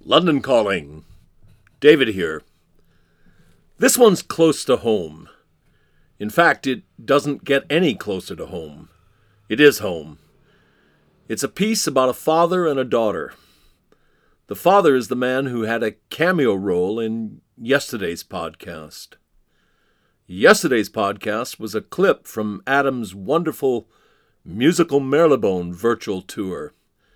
London Calling. David here. This one's close to home. In fact, it doesn't get any closer to home. It is home. It's a piece about a father and a daughter. The father is the man who had a cameo role in yesterday's podcast. Yesterday's podcast was a clip from Adam's wonderful Musical Marylebone virtual tour.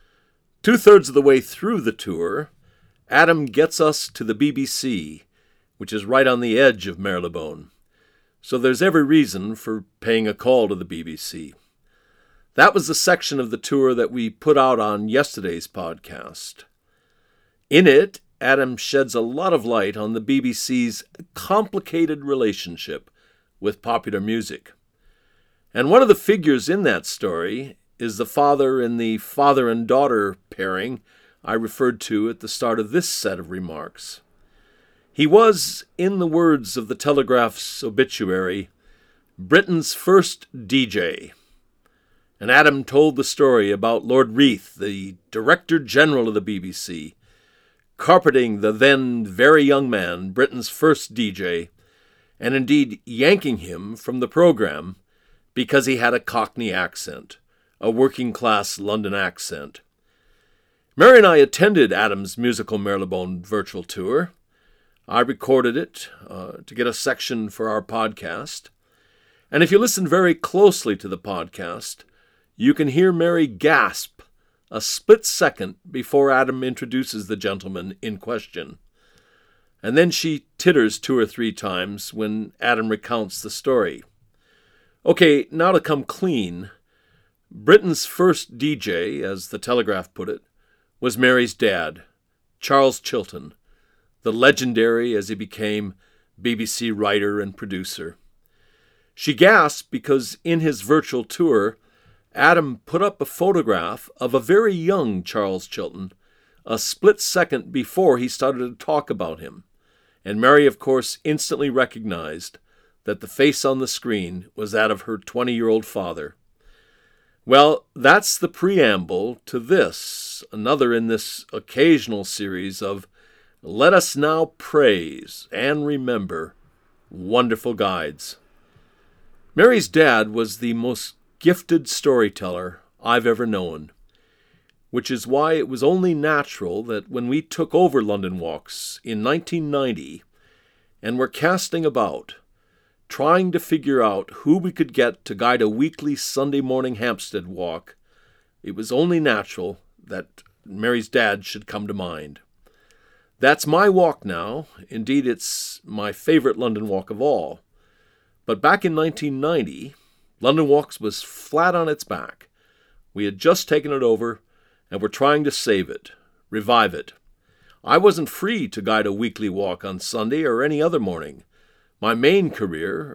2/3 of the way through the tour, Adam gets us to the BBC, which is right on the edge of Marylebone. So there's every reason for paying a call to the BBC. That was the section of the tour that we put out on yesterday's podcast. In it, Adam sheds a lot of light on the BBC's complicated relationship with popular music. And one of the figures in that story is the father in the father and daughter pairing I referred to at the start of this set of remarks. He was, in the words of the Telegraph's obituary, Britain's first DJ. And Adam told the story about Lord Reith, the Director General of the BBC, carpeting the then very young man, Britain's first DJ, and indeed yanking him from the program because he had a Cockney accent, a working-class London accent. Mary and I attended Adam's Musical Marylebone virtual tour. I recorded it to get a section for our podcast. And if you listen very closely to the podcast, you can hear Mary gasp a split second before Adam introduces the gentleman in question. And then she titters 2 or 3 times when Adam recounts the story. Okay, now to come clean, Britain's first DJ, as the Telegraph put it, was Mary's dad, Charles Chilton, the legendary, as he became, BBC writer and producer. She gasped because in his virtual tour, Adam put up a photograph of a very young Charles Chilton a split second before he started to talk about him, and Mary, of course, instantly recognized that the face on the screen was that of her 20-year-old father. Well, that's the preamble to this, another in this occasional series of Let Us Now Praise and Remember Wonderful Guides. Mary's dad was the most gifted storyteller I've ever known, which is why it was only natural that when we took over London Walks in 1990 and were casting about, trying to figure out who we could get to guide a weekly Sunday morning Hampstead walk, it was only natural that Mary's dad should come to mind. That's my walk now. Indeed, it's my favorite London walk of all. But back in 1990, London Walks was flat on its back. We had just taken it over and were trying to save it, revive it. I wasn't free to guide a weekly walk on Sunday or any other morning. My main career,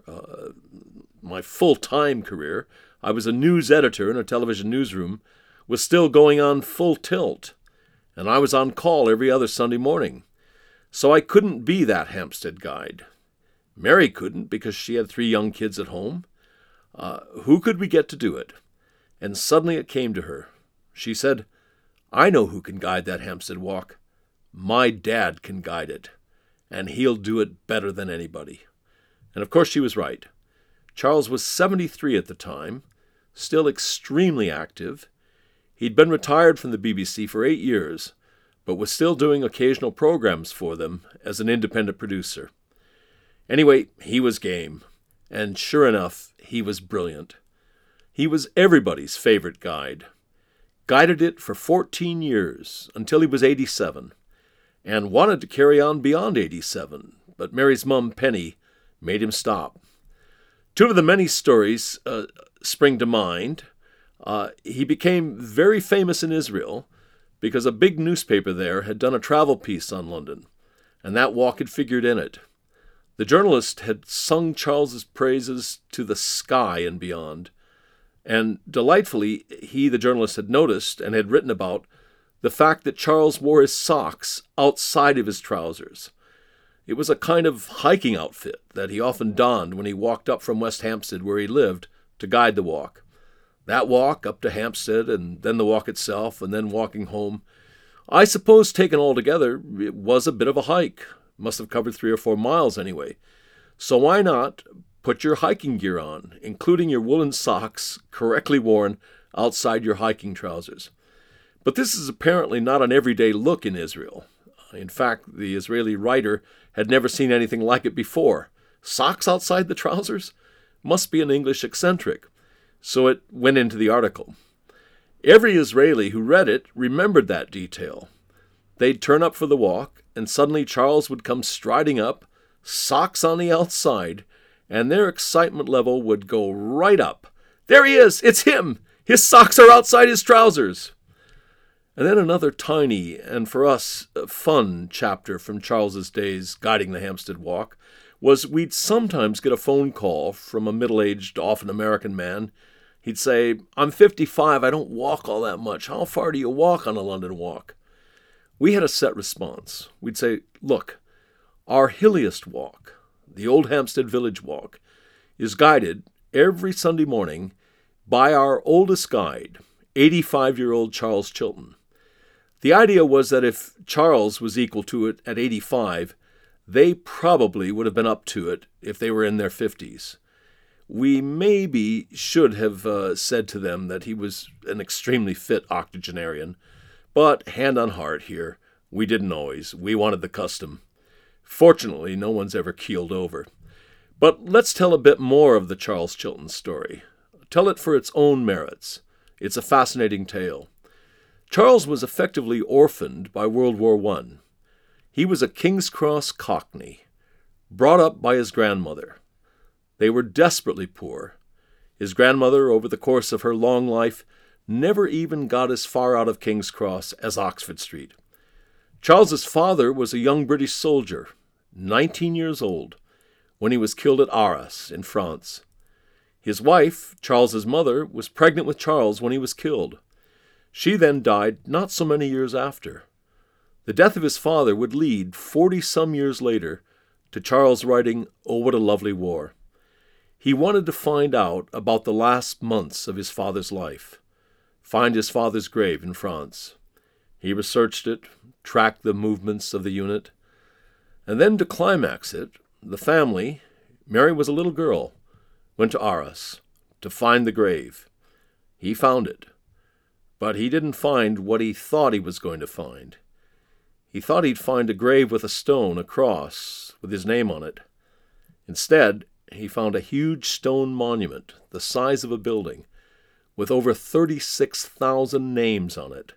my full-time career, I was a news editor in a television newsroom, was still going on full tilt, and I was on call every other Sunday morning. So I couldn't be that Hampstead guide. Mary couldn't because she had 3 young kids at home. Who could we get to do it? And suddenly it came to her. She said, I know who can guide that Hampstead walk. My dad can guide it, and he'll do it better than anybody. And of course she was right. Charles was 73 at the time, still extremely active. He'd been retired from the BBC for 8 years, but was still doing occasional programs for them as an independent producer. Anyway, he was game, and sure enough, he was brilliant. He was everybody's favorite guide. Guided it for 14 years, until he was 87, and wanted to carry on beyond 87, but Mary's mum, Penny, made him stop. 2 of the many stories spring to mind. He became very famous in Israel because a big newspaper there had done a travel piece on London, and that walk had figured in it. The journalist had sung Charles's praises to the sky and beyond, and delightfully, he, the journalist, had noticed and had written about the fact that Charles wore his socks outside of his trousers. It was a kind of hiking outfit that he often donned when he walked up from West Hampstead, where he lived, to guide the walk. That walk up to Hampstead, and then the walk itself, and then walking home, I suppose taken all together, it was a bit of a hike. Must have covered 3 or 4 miles anyway. So why not put your hiking gear on, including your woolen socks correctly worn outside your hiking trousers. But this is apparently not an everyday look in Israel. In fact, the Israeli writer had never seen anything like it before. Socks outside the trousers? Must be an English eccentric. So it went into the article. Every Israeli who read it remembered that detail. They'd turn up for the walk, and suddenly Charles would come striding up, socks on the outside, and their excitement level would go right up. There he is! It's him! His socks are outside his trousers! And then another tiny, and for us, fun chapter from Charles's days guiding the Hampstead Walk was we'd sometimes get a phone call from a middle-aged, often American man. He'd say, "I'm 55, I don't walk all that much. How far do you walk on a London walk?" We had a set response. We'd say, "Look, our hilliest walk, the Old Hampstead Village Walk, is guided every Sunday morning by our oldest guide, 85-year-old Charles Chilton." The idea was that if Charles was equal to it at 85, they probably would have been up to it if they were in their 50s. We maybe should have said to them that he was an extremely fit octogenarian, but hand on heart here, we didn't always. We wanted the custom. Fortunately, no one's ever keeled over. But let's tell a bit more of the Charles Chilton story. Tell it for its own merits. It's a fascinating tale. Charles was effectively orphaned by World War I. He was a King's Cross Cockney, brought up by his grandmother. They were desperately poor. His grandmother, over the course of her long life, never even got as far out of King's Cross as Oxford Street. Charles's father was a young British soldier, 19 years old, when he was killed at Arras in France. His wife, Charles's mother, was pregnant with Charles when he was killed. She then died not so many years after. The death of his father would lead, 40-some years later, to Charles writing, "Oh, What a Lovely War." He wanted to find out about the last months of his father's life, find his father's grave in France. He researched it, tracked the movements of the unit, and then to climax it, the family, Mary was a little girl, went to Arras to find the grave. He found it. But he didn't find what he thought he was going to find. He thought he'd find a grave with a stone, a cross, with his name on it. Instead, he found a huge stone monument, the size of a building, with over 36,000 names on it.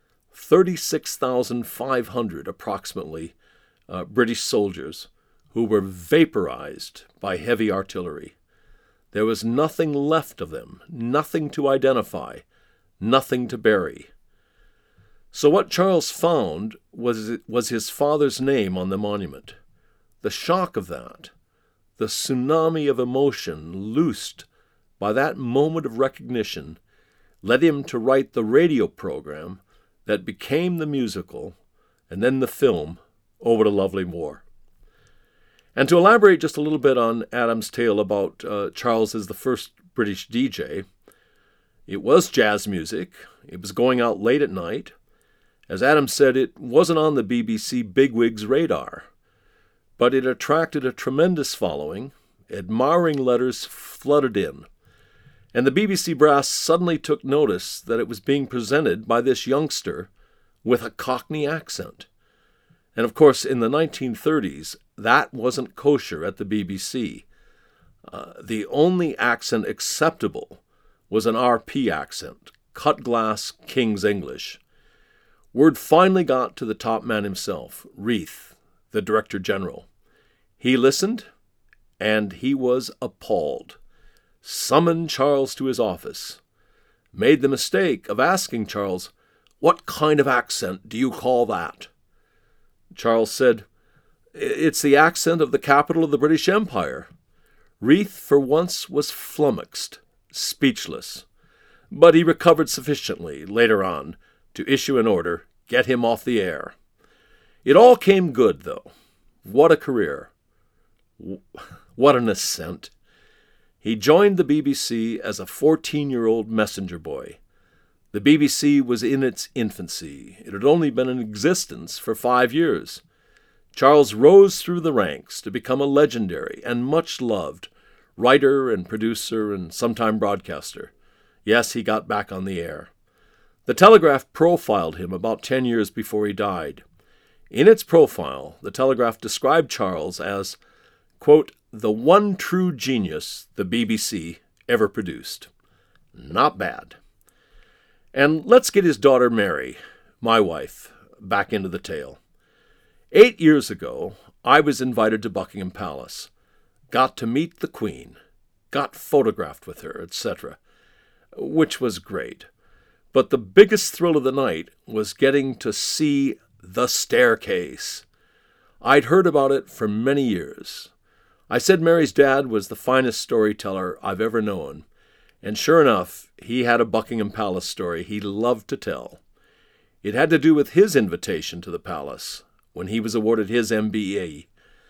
36,500, approximately, British soldiers who were vaporized by heavy artillery. There was nothing left of them, nothing to identify, nothing to bury. So what Charles found was his father's name on the monument. The shock of that, the tsunami of emotion loosed by that moment of recognition, led him to write the radio program that became the musical and then the film, "Oh, What a Lovely War." And to elaborate just a little bit on Adam's tale about Charles as the first British DJ, it was jazz music. It was going out late at night. As Adam said, it wasn't on the BBC bigwigs' radar, but it attracted a tremendous following. Admiring letters flooded in, and the BBC brass suddenly took notice that it was being presented by this youngster with a Cockney accent. And of course, in the 1930s, that wasn't kosher at the BBC. The only accent acceptable was an RP accent, cut-glass King's English. Word finally got to the top man himself, Reith, the Director General. He listened, and he was appalled. Summoned Charles to his office. Made the mistake of asking Charles, "What kind of accent do you call that?" Charles said, "It's the accent of the capital of the British Empire." Reith, for once, was flummoxed, speechless. But he recovered sufficiently, later on, to issue an order, get him off the air. It all came good, though. What a career. What an ascent. He joined the BBC as a 14-year-old messenger boy. The BBC was in its infancy. It had only been in existence for 5 years. Charles rose through the ranks to become a legendary and much-loved writer and producer and sometime broadcaster. Yes, he got back on the air. The Telegraph profiled him about 10 years before he died. In its profile, the Telegraph described Charles as, quote, the one true genius the BBC ever produced. Not bad. And let's get his daughter Mary, my wife, back into the tale. 8 years ago, I was invited to Buckingham Palace, got to meet the Queen, got photographed with her, etc., which was great. But the biggest thrill of the night was getting to see the staircase. I'd heard about it for many years. I said Mary's dad was the finest storyteller I've ever known, and sure enough, he had a Buckingham Palace story he loved to tell. It had to do with his invitation to the palace when he was awarded his MBE.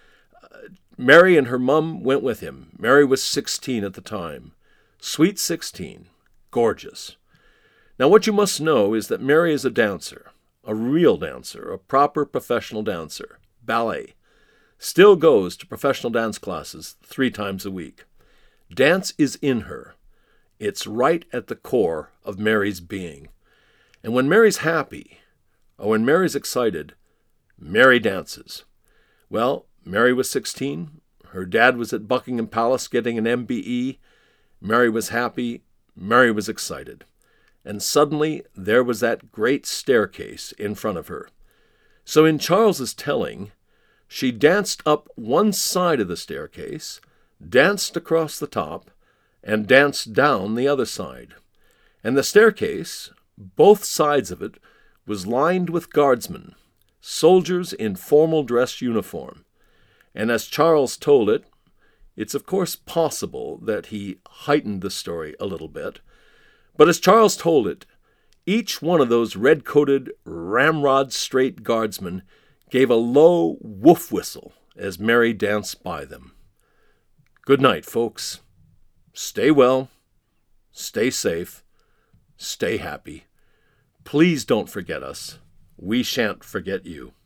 Mary and her mum went with him. Mary was 16 at the time. Sweet 16. Gorgeous. Now, what you must know is that Mary is a dancer, a real dancer, a proper professional dancer, ballet. Still goes to professional dance classes 3 times a week. Dance is in her. It's right at the core of Mary's being. And when Mary's happy, or when Mary's excited, Mary dances. Well, Mary was 16. Her dad was at Buckingham Palace getting an MBE. Mary was happy. Mary was excited. And suddenly there was that great staircase in front of her. So in Charles's telling, she danced up one side of the staircase, danced across the top, and danced down the other side. And the staircase, both sides of it, was lined with guardsmen, soldiers in formal dress uniform. And as Charles told it, it's of course possible that he heightened the story a little bit, but as Charles told it, each one of those red-coated, ramrod-straight guardsmen gave a low woof whistle as Mary danced by them. Good night, folks. Stay well, stay safe, stay happy. Please don't forget us. We shan't forget you.